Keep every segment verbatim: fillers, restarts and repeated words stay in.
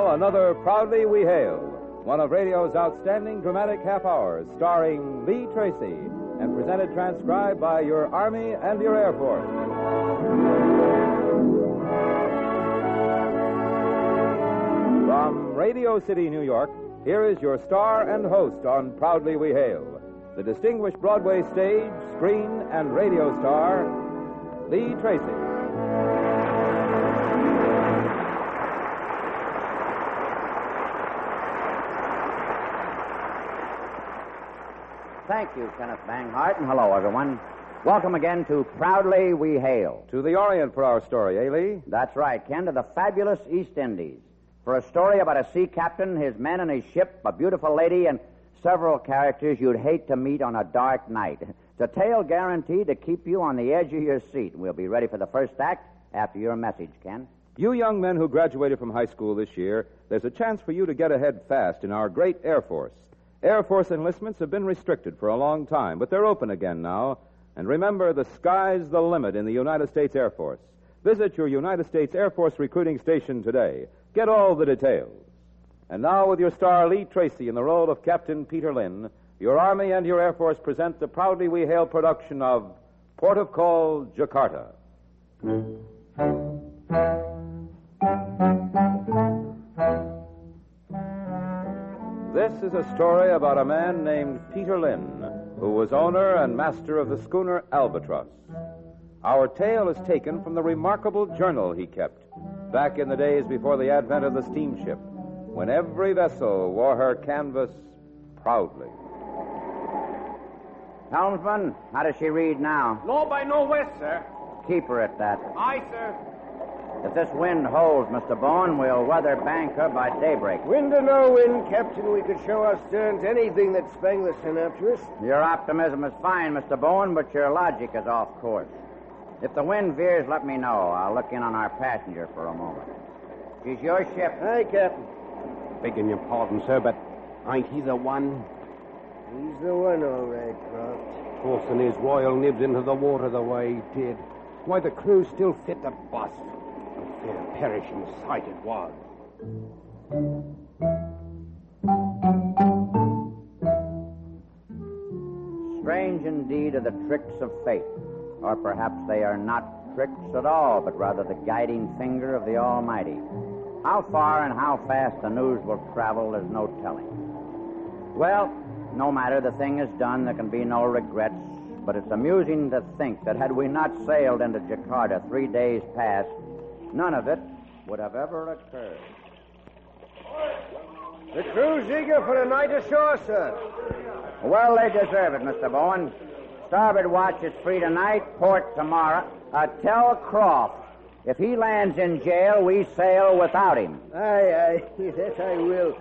now, another Proudly We Hail, one of radio's outstanding dramatic half hours, starring Lee Tracy, and presented transcribed by your Army and your Air Force. From Radio City, New York, here is your star and host on Proudly We Hail, the distinguished Broadway stage, screen, and radio star, Lee Tracy. Thank you, Kenneth Banghart, and hello, everyone. Welcome again to Proudly We Hail. To the Orient for our story, eh, Lee? That's right, Ken, to the fabulous East Indies. For a story about a sea captain, his men and his ship, a beautiful lady, and several characters you'd hate to meet on a dark night. It's a tale guaranteed to keep you on the edge of your seat. We'll be ready for the first act after your message, Ken. You young men who graduated from high school this year, there's a chance for you to get ahead fast in our great Air Force. Air Force enlistments have been restricted for a long time, but they're open again now. And remember, the sky's the limit in the United States Air Force. Visit your United States Air Force recruiting station today. Get all the details. And now, with your star Lee Tracy in the role of Captain Peter Lynn, your Army and your Air Force present the Proudly We Hail production of Port of Call, Jakarta. This is a story about a man named Peter Lynn, who was owner and master of the schooner Albatross. Our tale is taken from the remarkable journal he kept back in the days before the advent of the steamship, when every vessel wore her canvas proudly. Helmsman, how does she read now? Low by no west, sir. Keep her at that. Aye, sir. If this wind holds, Mister Bowen, we'll weather bank her by daybreak. Wind or no wind, Captain, we could show our stern to anything that Spangler sent after us. Your optimism is fine, Mister Bowen, but your logic is off course. If the wind veers, let me know. I'll look in on our passenger for a moment. She's your ship. Aye, Captain. Begging your pardon, sir, but ain't he the one? He's the one, all right, Croft. Forcing his royal nibs into the water the way he did. Why, the crew still fit the bus. A fair perishing sight it was. Strange indeed are the tricks of fate. Or perhaps they are not tricks at all, but rather the guiding finger of the Almighty. How far and how fast the news will travel, there's no telling. Well, no matter, the thing is done. There can be no regrets. But it's amusing to think that had we not sailed into Jakarta three days past, none of it would have ever occurred. The crew's eager for a night ashore, sir. Well, they deserve it, Mister Bowen. Starboard watch is free tonight, port tomorrow. Uh, tell Croft, if he lands in jail, we sail without him. Aye, aye, that I will.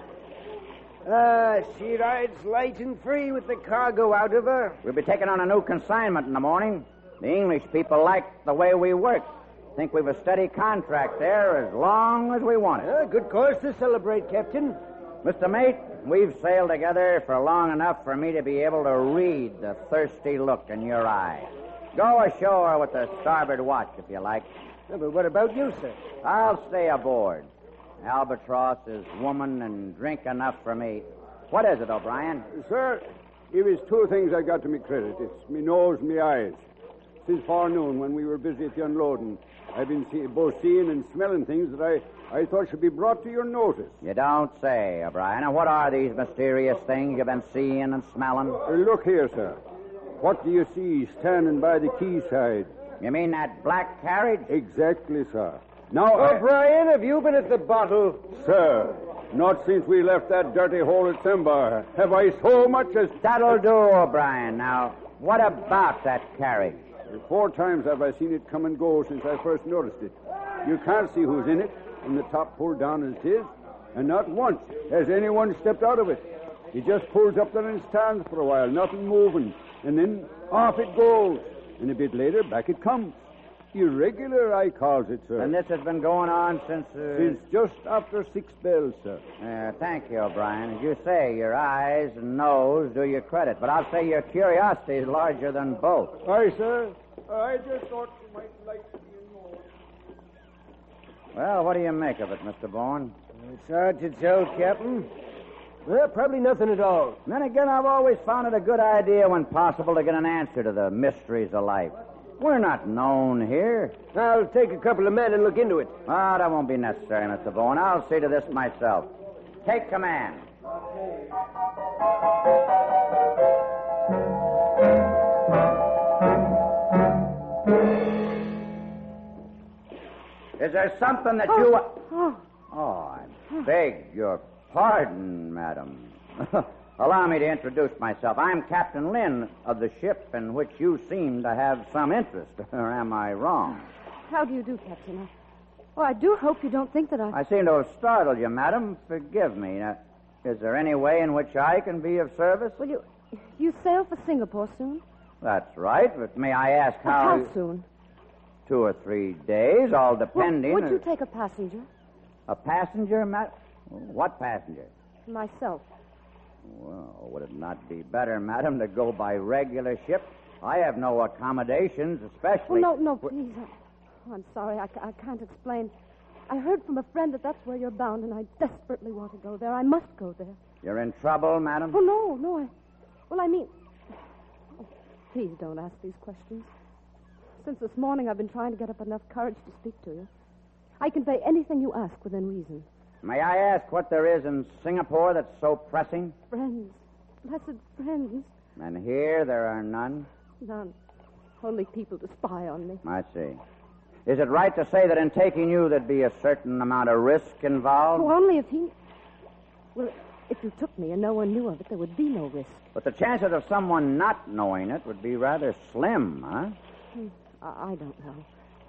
Ah, she rides light and free with the cargo out of her. We'll be taking on a new consignment in the morning. The English people like the way we work. Think we've a steady contract there as long as we want it. Ah, good cause to celebrate, Captain. Mister Mate, we've sailed together for long enough for me to be able to read the thirsty look in your eye. Go ashore with the starboard watch, if you like. Yeah, but what about you, sir? I'll stay aboard. Albatross is woman and drink enough for me. What is it, O'Brien? Sir, it was two things I got to me credit. It's me nose and me eyes. Since forenoon, when we were busy at the unloading, I've been see- both seeing and smelling things that I, I thought should be brought to your notice. You don't say, O'Brien. Now, what are these mysterious things you've been seeing and smelling? Uh, look here, sir. What do you see standing by the quayside? You mean that black carriage? Exactly, sir. Now, O'Brien, have you been at the bottle? Sir, not since we left that dirty hole at Simbar have I so much as... That'll do, O'Brien. Now, what about that carriage? Four times have I seen it come and go since I first noticed it. You can't see who's in it, and the top pulled down as it is, and not once has anyone stepped out of it. It just pulls up there and stands for a while, nothing moving, and then off it goes, and a bit later back it comes. Irregular, I calls it, sir. And this has been going on since... Uh... Since just after six bells, sir. Uh, thank you, O'Brien. As you say, your eyes and nose do you credit, but I'll say your curiosity is larger than both. Aye, sir. I just thought you might like to be more. Well, what do you make of it, Mister Bourne? It's hard to tell, Captain. Well, probably nothing at all. Then again, I've always found it a good idea when possible to get an answer to the mysteries of life. We're not known here. I'll take a couple of men and look into it. Ah, that won't be necessary, Mister Bowen. I'll see to this myself. Take command. Is there something that oh, you... Oh. Oh, I beg your pardon, madam. Allow me to introduce myself. I'm Captain Lynn of the ship in which you seem to have some interest. Or am I wrong? How do you do, Captain? I, oh, I do hope you don't think that I... I seem to have startled you, madam. Forgive me. Now, is there any way in which I can be of service? Well, you you sail for Singapore soon? That's right, but may I ask Well, how... how soon? Two or three days, all depending... Well, would you take a passenger? A passenger, madam? What passenger? Myself. Well, would it not be better, madam, to go by regular ship? I have no accommodations, especially... Oh, no, no, please. I, oh, I'm sorry. I, ca- I can't explain. I heard from a friend that that's where you're bound, and I desperately want to go there. I must go there. You're in trouble, madam? Oh, no, no. I, well, I mean... Oh, please don't ask these questions. Since this morning, I've been trying to get up enough courage to speak to you. I can say anything you ask within reason. May I ask what there is in Singapore that's so pressing? Friends. Blessed friends. And here there are none? None. Only people to spy on me. I see. Is it right to say that in taking you there'd be a certain amount of risk involved? Oh, only if he... Well, if you took me and no one knew of it, there would be no risk. But the chances of someone not knowing it would be rather slim, huh? Hmm. I, I don't know.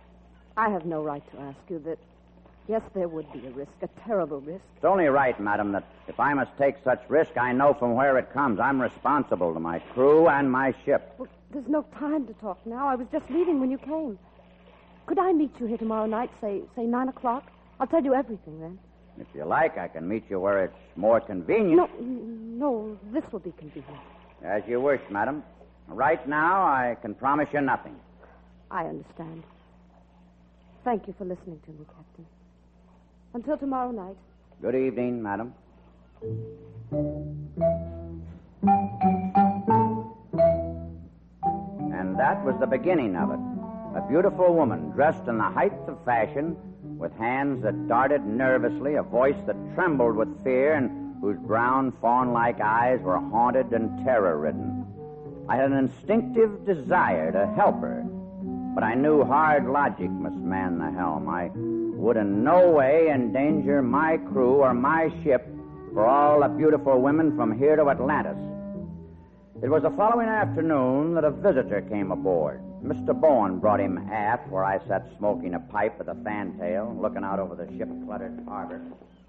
I have no right to ask you that. Yes, there would be a risk, a terrible risk. It's only right, madam, that if I must take such risk, I know from where it comes. I'm responsible to my crew and my ship. Well, there's no time to talk now. I was just leaving when you came. Could I meet you here tomorrow night, say, say nine o'clock? I'll tell you everything then. If you like, I can meet you where it's more convenient. No, no, this will be convenient. As you wish, madam. Right now, I can promise you nothing. I understand. Thank you for listening to me, Captain. Until tomorrow night. Good evening, madam. And that was the beginning of it. A beautiful woman dressed in the height of fashion, with hands that darted nervously, a voice that trembled with fear, and whose brown fawn-like eyes were haunted and terror-ridden. I had an instinctive desire to help her, but I knew hard logic must man the helm. I would in no way endanger my crew or my ship for all the beautiful women from here to Atlantis. It was the following afternoon that a visitor came aboard. Mister Bowen brought him aft, where I sat smoking a pipe with a fantail, looking out over the ship-cluttered harbor.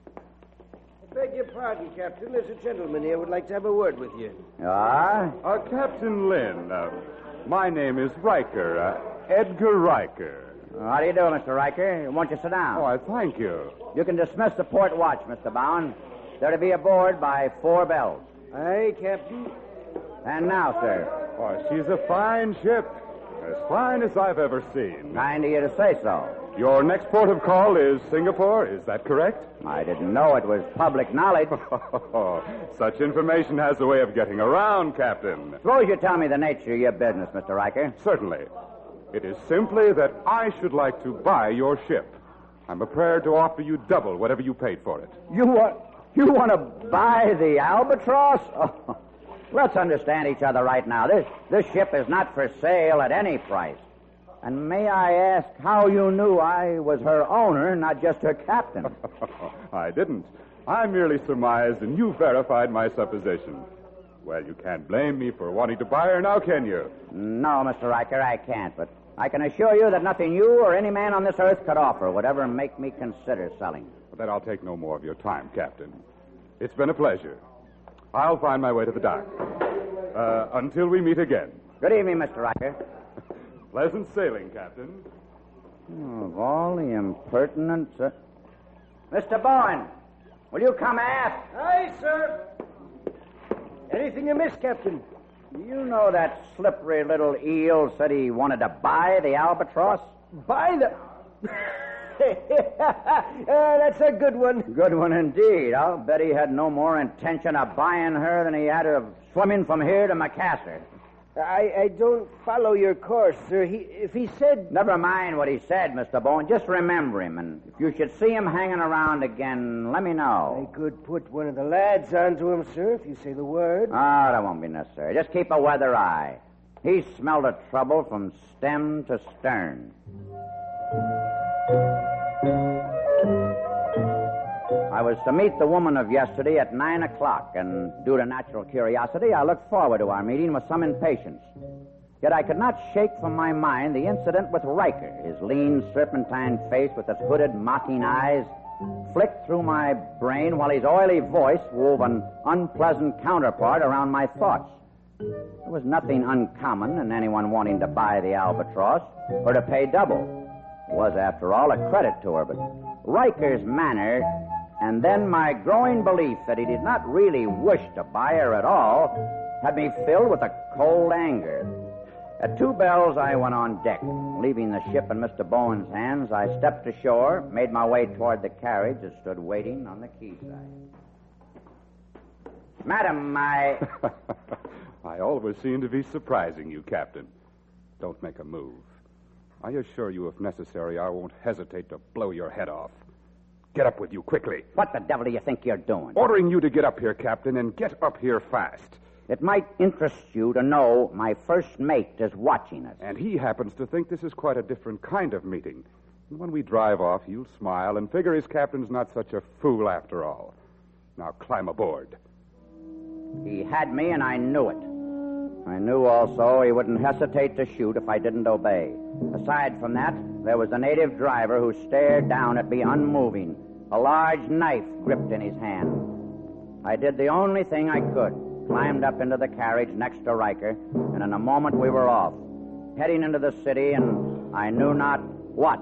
I beg your pardon, Captain. There's a gentleman here who would like to have a word with you. Ah? Uh, Captain Lynn, uh, my name is Riker, uh, Edgar Riker. How do you do, Mister Riker? Won't you sit down? Oh, I thank you. You can dismiss the port watch, Mister Bowen. They're to be aboard by four bells. Aye, Captain. And now, sir. Oh, she's a fine ship. As fine as I've ever seen. Kind of you to say so. Your next port of call is Singapore, is that correct? I didn't know it was public knowledge. Such information has a way of getting around, Captain. Suppose you tell me the nature of your business, Mister Riker. Certainly. It is simply that I should like to buy your ship. I'm prepared to offer you double whatever you paid for it. You want you want to buy the Albatross? Oh, let's understand each other right now. This this ship is not for sale at any price. And may I ask how you knew I was her owner, not just her captain? I didn't. I merely surmised, and you verified my supposition. Well, you can't blame me for wanting to buy her now, can you? No, Mister Riker, I can't, but I can assure you that nothing you or any man on this earth could offer would ever make me consider selling. Well, then I'll take no more of your time, Captain. It's been a pleasure. I'll find my way to the dock. Uh, until we meet again. Good evening, Mister Riker. Pleasant sailing, Captain. Oh, of all the impertinence... Uh... Mister Bowen, will you come aft? Aye, sir. Anything amiss, Captain? You know that slippery little eel said he wanted to buy the Albatross? Buy the... uh, that's a good one. Good one indeed. I'll bet he had no more intention of buying her than he had of swimming from here to Macassar. I, I don't follow your course, sir. He, if he said... Never mind what he said, Mister Bowen. Just remember him, and if you should see him hanging around again, let me know. I could put one of the lads onto him, sir, if you say the word. Oh, that won't be necessary. Just keep a weather eye. He smelled of trouble from stem to stern. I was to meet the woman of yesterday at nine o'clock, and due to natural curiosity, I looked forward to our meeting with some impatience. Yet I could not shake from my mind the incident with Riker. His lean, serpentine face with its hooded, mocking eyes flicked through my brain while his oily voice wove an unpleasant counterpart around my thoughts. There was nothing uncommon in anyone wanting to buy the Albatross or to pay double. It was, after all, a credit to her, but Riker's manner, and then my growing belief that he did not really wish to buy her at all, had me filled with a cold anger. At two bells, I went on deck. Leaving the ship in Mister Bowen's hands, I stepped ashore, made my way toward the carriage that stood waiting on the quayside. Madam, I... I always seem to be surprising you, Captain. Don't make a move. I assure you, if necessary, I won't hesitate to blow your head off. Get up with you, quickly. What the devil do you think you're doing? Ordering you to get up here, Captain, and get up here fast. It might interest you to know my first mate is watching us. And he happens to think this is quite a different kind of meeting. And when we drive off, he'll smile and figure his captain's not such a fool after all. Now climb aboard. He had me, and I knew it. I knew also he wouldn't hesitate to shoot if I didn't obey. Aside from that, there was the native driver who stared down at me unmoving, a large knife gripped in his hand. I did the only thing I could, climbed up into the carriage next to Riker, and in a moment we were off, heading into the city, and I knew not what.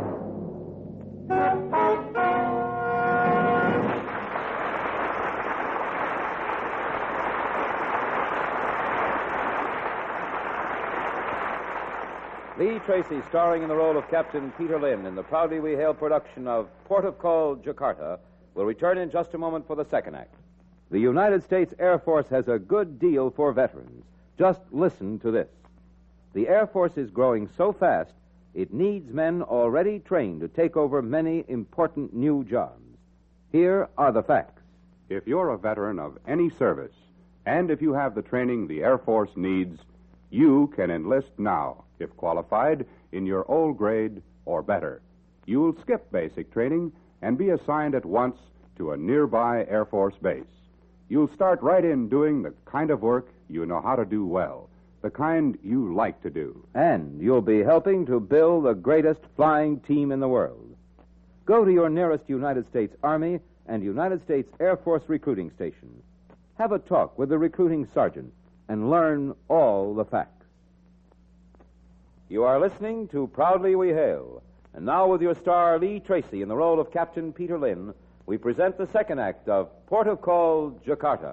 Lee Tracy, starring in the role of Captain Peter Lynn in the proudly we hail production of Port of Call, Jakarta, will return in just a moment for the second act. The United States Air Force has a good deal for veterans. Just listen to this. The Air Force is growing so fast, it needs men already trained to take over many important new jobs. Here are the facts. If you're a veteran of any service, and if you have the training the Air Force needs, you can enlist now, if qualified, in your old grade or better. You'll skip basic training and be assigned at once to a nearby Air Force base. You'll start right in doing the kind of work you know how to do well, the kind you like to do. And you'll be helping to build the greatest flying team in the world. Go to your nearest United States Army and United States Air Force recruiting station. Have a talk with the recruiting sergeant and learn all the facts. You are listening to Proudly We Hail. And now with your star, Lee Tracy, in the role of Captain Peter Lynn, we present the second act of Port of Call, Jakarta.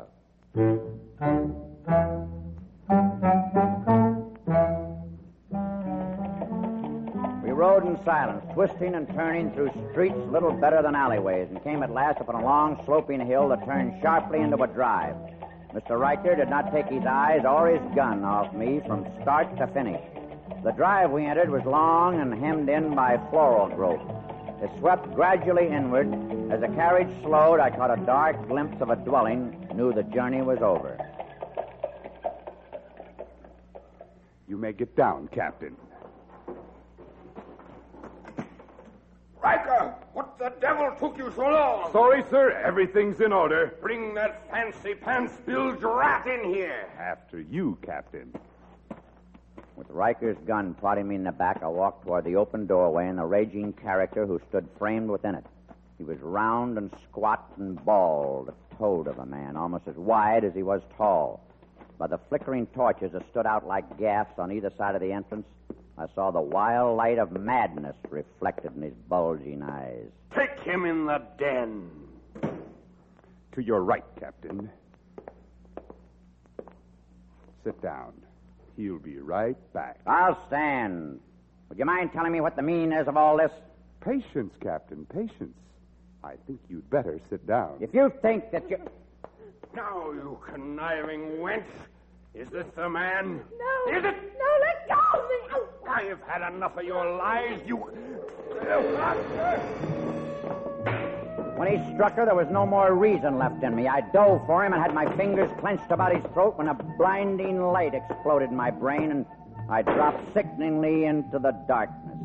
We rode in silence, twisting and turning through streets little better than alleyways, and came at last upon a long, sloping hill that turned sharply into a drive. Mister Riker did not take his eyes or his gun off me from start to finish. The drive we entered was long and hemmed in by floral growth. It swept gradually inward. As the carriage slowed, I caught a dark glimpse of a dwelling, knew the journey was over. You may get down, Captain. Riker, what the devil took you so long? Sorry, sir. Everything's in order. Bring that fancy pants bilge rat in here. After you, Captain. With Riker's gun prodding me in the back, I walked toward the open doorway and the raging character who stood framed within it. He was round and squat and bald, a toad of a man, almost as wide as he was tall. By the flickering torches that stood out like gaffs on either side of the entrance, I saw the wild light of madness reflected in his bulging eyes. Take him in the den. To your right, Captain. Sit down. He'll be right back. I'll stand. Would you mind telling me what the meaning is of all this? Patience, Captain, patience. I think you'd better sit down. If you think that you... Now, you conniving wench. Is this the man? No. Is it? No, let go of me. Oh. I've had enough of your lies, you... When he struck her, there was no more reason left in me. I dove for him and had my fingers clenched about his throat when a blinding light exploded in my brain, and I dropped sickeningly into the darkness.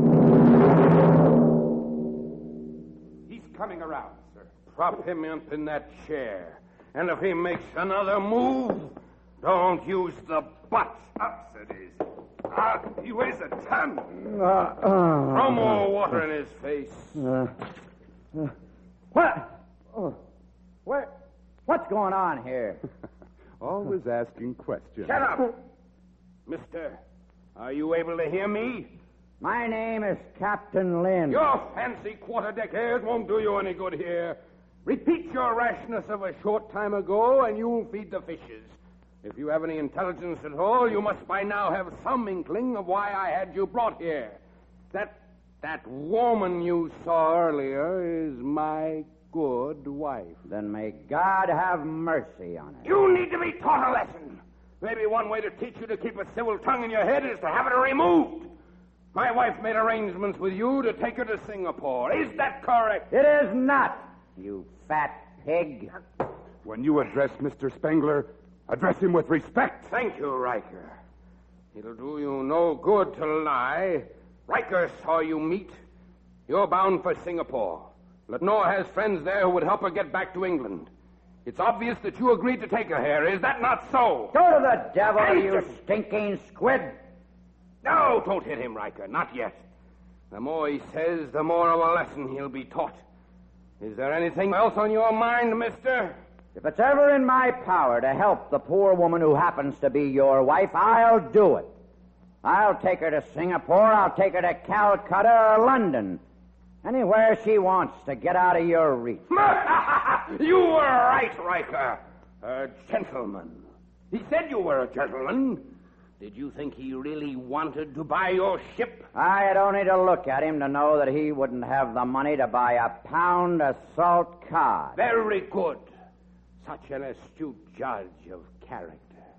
He's coming around, sir. Prop him up in that chair. And if he makes another move, don't use the butt. Up, Sir Daisy. Ah, he weighs a ton. Uh, uh, Throw more water in his face. Uh, uh, what? Oh, where? What's going on here? Always asking questions. Shut up! Mister, are you able to hear me? My name is Captain Lynn. Your fancy quarter-deck airs won't do you any good here. Repeat your rashness of a short time ago, and you'll feed the fishes. If you have any intelligence at all, you must by now have some inkling of why I had you brought here. That that woman you saw earlier is my good wife. Then may God have mercy on her. You need to be taught a lesson. Maybe one way to teach you to keep a civil tongue in your head is to have it removed. My wife made arrangements with you to take her to Singapore. Is that correct? It is not, you fat pig. When you address Mister Spengler, address him with respect. Thank you, Riker. It'll do you no good to lie. Riker saw you meet. You're bound for Singapore. Lenore has friends there who would help her get back to England. It's obvious that you agreed to take her here. Is that not so? Go to the devil, you stinking squid. No, don't hit him, Riker. Not yet. The more he says, the more of a lesson he'll be taught. Is there anything else on your mind, mister? If it's ever in my power to help the poor woman who happens to be your wife, I'll do it. I'll take her to Singapore, I'll take her to Calcutta or London. Anywhere she wants to get out of your reach. You were right, Riker. A gentleman. He said you were a gentleman. Did you think he really wanted to buy your ship? I had only to look at him to know that he wouldn't have the money to buy a pound of salt cod. Very good. Such an astute judge of character.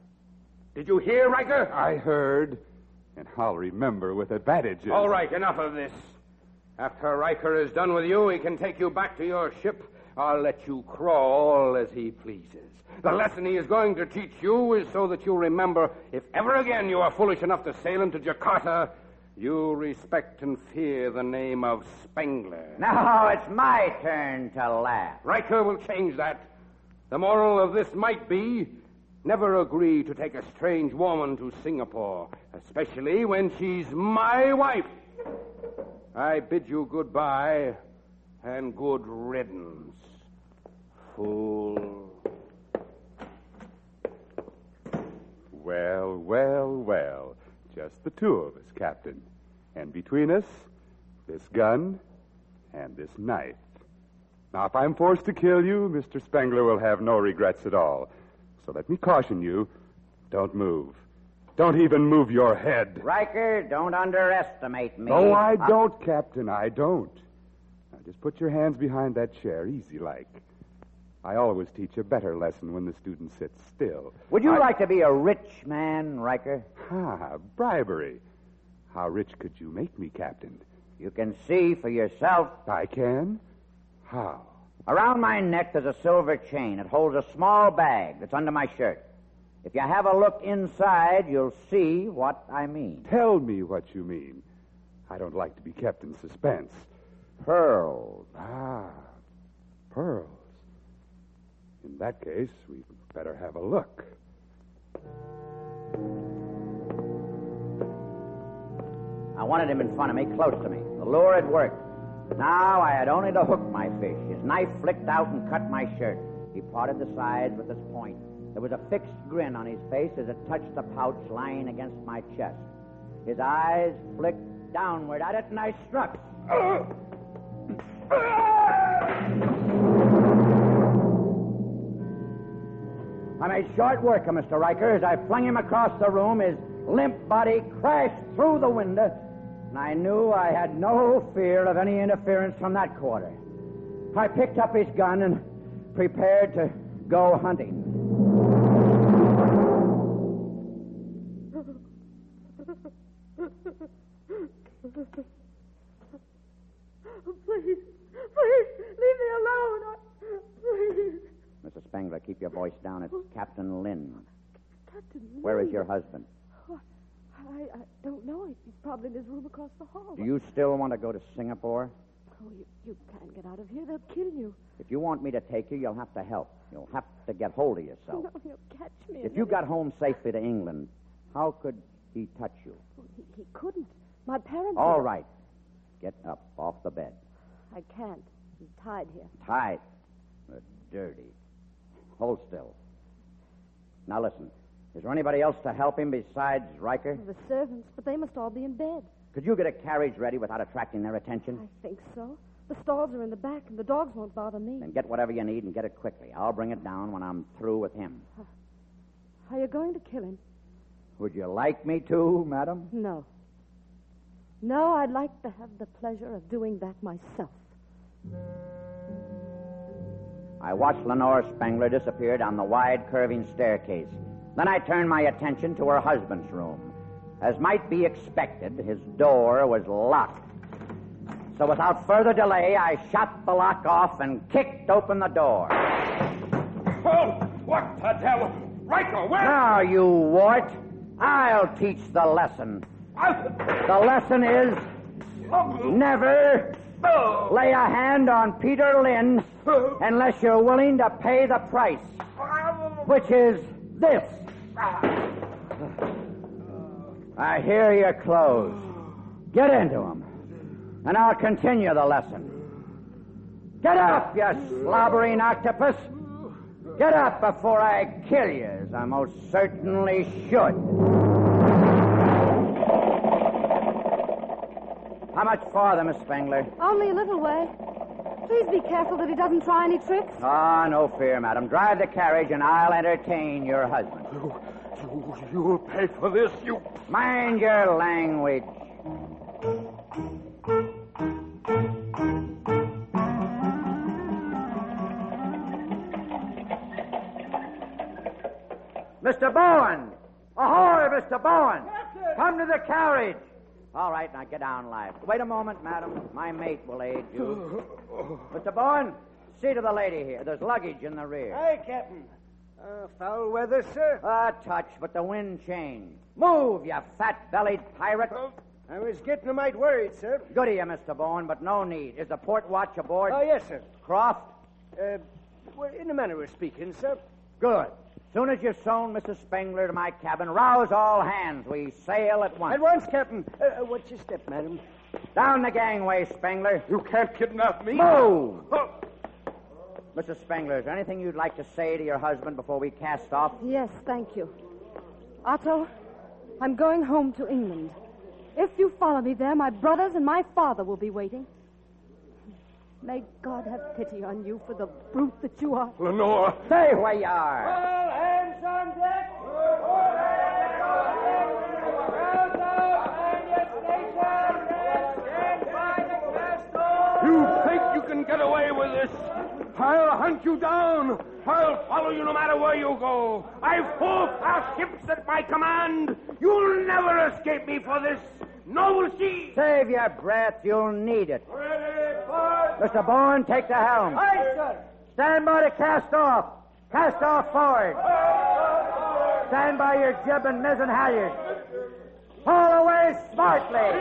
Did you hear, Riker? I heard, and I'll remember with advantages. All right, enough of this. After Riker is done with you, he can take you back to your ship. I'll let you crawl as he pleases. The lesson he is going to teach you is so that you remember, if ever again you are foolish enough to sail into Jakarta, you respect and fear the name of Spengler. Now it's my turn to laugh. Riker will change that. The moral of this might be, never agree to take a strange woman to Singapore, especially when she's my wife. I bid you goodbye and good riddance, fool. Well, well, well. Just the two of us, Captain. And between us, this gun and this knife. Now, if I'm forced to kill you, Mister Spengler will have no regrets at all. So let me caution you, don't move. Don't even move your head. Riker, don't underestimate me. No, I Uh, don't, Captain, I don't. Now, just put your hands behind that chair, easy-like. I always teach a better lesson when the student sits still. Would you I... like to be a rich man, Riker? Ah, bribery. How rich could you make me, Captain? You can see for yourself. I can? How? Around my neck there's a silver chain. It holds a small bag that's under my shirt. If you have a look inside, you'll see what I mean. Tell me what you mean. I don't like to be kept in suspense. Pearls. Ah, pearls. In that case, we'd better have a look. I wanted him in front of me, close to me. The lure had worked. Now I had only to hook my fish. His knife flicked out and cut my shirt. He parted the sides with his point. There was a fixed grin on his face as it touched the pouch lying against my chest. His eyes flicked downward at it, and I struck. I made short work of Mister Riker as I flung him across the room. His limp body crashed through the window, And I knew I had no fear of any interference from that quarter. I picked up his gun and prepared to go hunting. Please, please, leave me alone. I, please. Missus Spengler, keep your voice down. It's Captain Lynn. Captain Lynn. Where is your husband? Oh, I, I don't know. He's probably in his room across the hall. Do you still want to go to Singapore? Oh, you, you can't get out of here. They'll kill you. If you want me to take you, you'll have to help. You'll have to get hold of yourself. No, he'll catch me. If you got home safely to England, how could he touch you? Well, he, he couldn't. My parents... All right. Get up off the bed. I can't. He's tied here. Tied. Uh, dirty. Hold still. Now listen. Is there anybody else to help him besides Riker? The servants, but they must all be in bed. Could you get a carriage ready without attracting their attention? I think so. The stalls are in the back, and the dogs won't bother me. Then get whatever you need and get it quickly. I'll bring it down when I'm through with him. Are you going to kill him? Would you like me to, madam? No. No, I'd like to have the pleasure of doing that myself. I watched Lenore Spengler disappear down the wide, curving staircase. Then I turned my attention to her husband's room. As might be expected, his door was locked. So without further delay, I shot the lock off and kicked open the door. Oh, what the devil? Riker, where? Now, you wart, I'll teach the lesson. The lesson is never lay a hand on Peter Lynn unless you're willing to pay the price, which is this. I hear you're closed. Get into them, and I'll continue the lesson. Get up, you slobbering octopus. Get up before I kill you, as I most certainly should. How much farther, Miss Spengler? Only a little way. Please be careful that he doesn't try any tricks. Ah, no fear, madam. Drive the carriage, and I'll entertain your husband. You, you, you'll pay for this, you... Mind your language. Mister Bowen! Ahoy, Mister Bowen! Captain! Come to the carriage! All right, now get down, live. Wait a moment, madam. My mate will aid you. Mister Bowen, see to the lady here. There's luggage in the rear. Aye, Captain. Uh, foul weather, sir? A touch, but the wind changed. Move, you fat-bellied pirate. I was getting a mite worried, sir. Good of you, Mister Bowen, but no need. Is the port watch aboard? Oh, yes, sir. Croft? Uh, well, in a manner of speaking, sir. Good. Soon as you've sewn Missus Spengler to my cabin, rouse all hands. We sail at once. At once, Captain. Uh, uh, what's your step, madam? Down the gangway, Spengler. You can't kidnap me. Move! Oh. Missus Spengler, is there anything you'd like to say to your husband before we cast off? Yes, thank you. Otto, I'm going home to England. If you follow me there, my brothers and my father will be waiting. May God have pity on you for the brute that you are. Lenore. Stay where you are. All hands on deck. Rouse out and your station. Stand by the cast off. You think you can get away with this? I'll hunt you down. I'll follow you no matter where you go. I've four fast ships at my command. You'll never escape me for this noble sea. Save your breath. You'll need it. Ready for... Mister Bourne, take the helm. Aye, sir. Stand by to cast off. Cast off forward. Stand by your jib and mizzen halyards. Haul away smartly.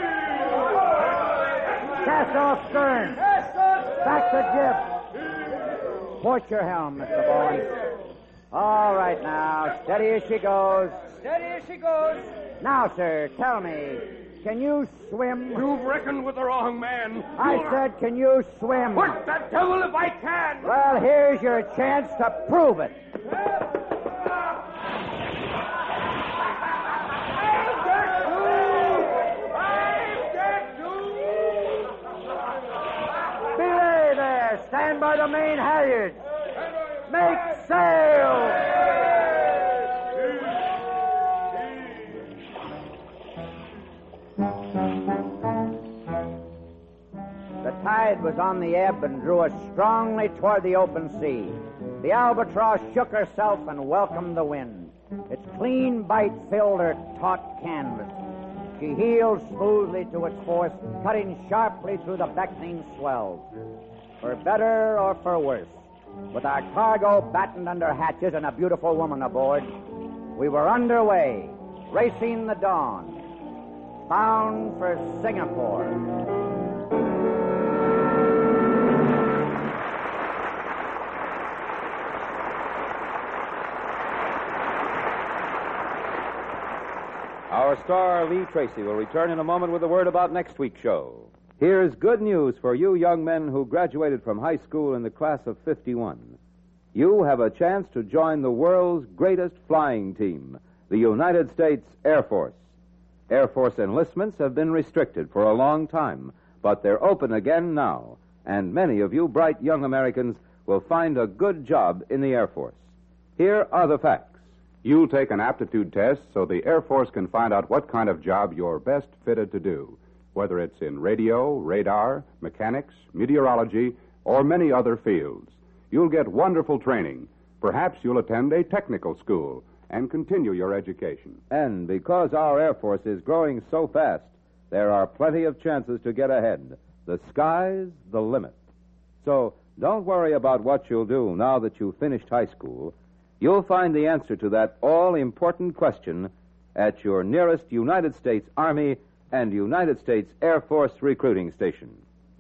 Cast off stern. Back the jib. Port your helm, Mister Bourne. All right now. Steady as she goes. Steady as she goes. Now, sir, tell me, can you swim? You've reckoned with the wrong man. I You're- said, can you swim? What the devil if I can? Well, here's your chance to prove it. Belay there. Stand by the main halyards. Make sail. The tide was on the ebb and drew us strongly toward the open sea. The albatross shook herself and welcomed the wind. Its clean bite filled her taut canvas. She heeled smoothly to its force, cutting sharply through the beckoning swells. For better or for worse, with our cargo battened under hatches and a beautiful woman aboard, we were underway, racing the dawn, bound for Singapore. Our star, Lee Tracy, will return in a moment with a word about next week's show. Here's good news for you young men who graduated from high school in the class of fifty-one. You have a chance to join the world's greatest flying team, the United States Air Force. Air Force enlistments have been restricted for a long time, but they're open again now, and many of you bright young Americans will find a good job in the Air Force. Here are the facts. You'll take an aptitude test so the Air Force can find out what kind of job you're best fitted to do, whether it's in radio, radar, mechanics, meteorology, or many other fields. You'll get wonderful training. Perhaps you'll attend a technical school and continue your education. And because our Air Force is growing so fast, there are plenty of chances to get ahead. The sky's the limit. So don't worry about what you'll do now that you've finished high school. You'll find the answer to that all-important question at your nearest United States Army and United States Air Force recruiting station.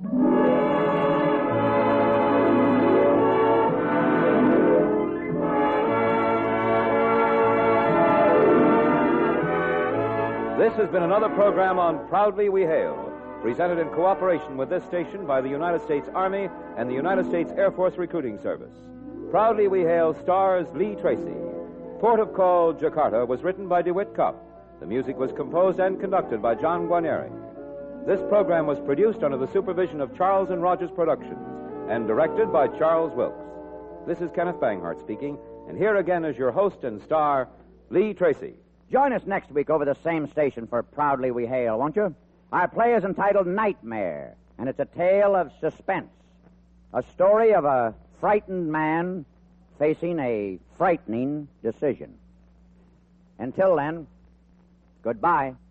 This has been another program on Proudly We Hail, presented in cooperation with this station by the United States Army and the United States Air Force Recruiting Service. Proudly We Hail stars Lee Tracy. Port of Call, Jakarta, was written by DeWitt Kopp. The music was composed and conducted by John Guarnieri. This program was produced under the supervision of Charles and Rogers Productions and directed by Charles Wilkes. This is Kenneth Banghart speaking, and here again is your host and star, Lee Tracy. Join us next week over the same station for Proudly We Hail, won't you? Our play is entitled Nightmare, and it's a tale of suspense. A story of a frightened man facing a frightening decision. Until then, goodbye.